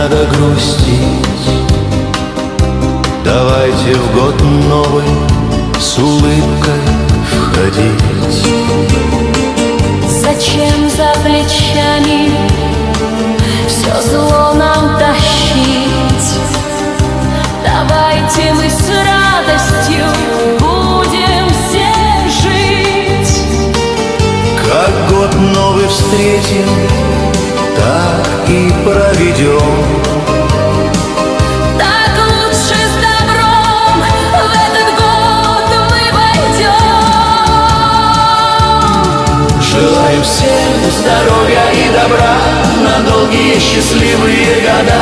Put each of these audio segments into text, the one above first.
надо грустить. Давайте в год новый с улыбкой входить. Зачем за плечами все зло нам тащить? Давайте мы с радостью будем все жить. Как год новый встретим, так и проведем. Так лучше с добром в этот год мы войдем. Желаем всем здоровья и добра на долгие счастливые года.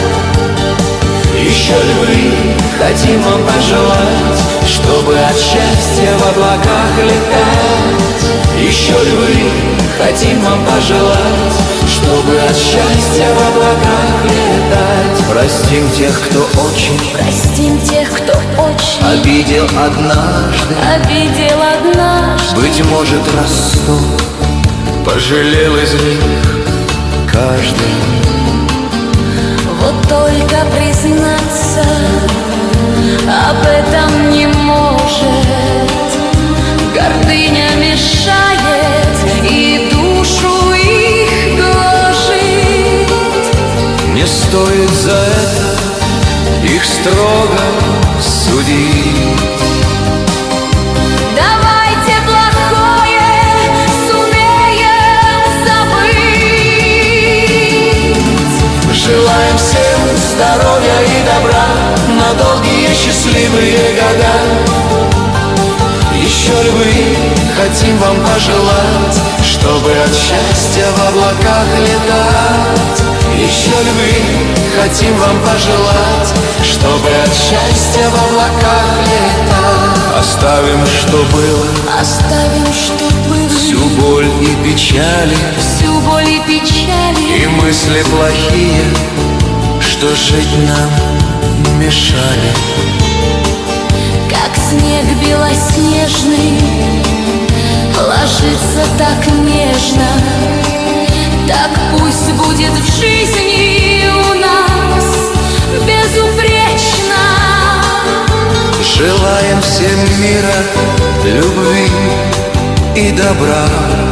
Еще львы хотим вам пожелать, чтобы от счастья в облаках летать. Еще львы хотим вам пожелать, чтобы от счастья в облаках летать. Простим тех, кто очень, Простим тех, кто очень обидел однажды. Быть может, раз 100 пожалел из них каждый. Вот только признаться об этом не может. Гордыня мешает и душу их гложет. Не стоит за это их строго судить. Давайте плохое сумеем забыть. Желаем всем здоровья и добра на долгие счастливые года. Еще львы хотим вам пожелать, чтобы от счастья в облаках летать. Еще львы хотим вам пожелать, чтобы от счастья в облаках летать. Оставим, что было, всю боль и печали, и мысли плохие, что жить нам мешали. Как снег белоснежный ложится так нежно, так пусть будет в жизни у нас безупречно. Желаем всем мира, любви и добра.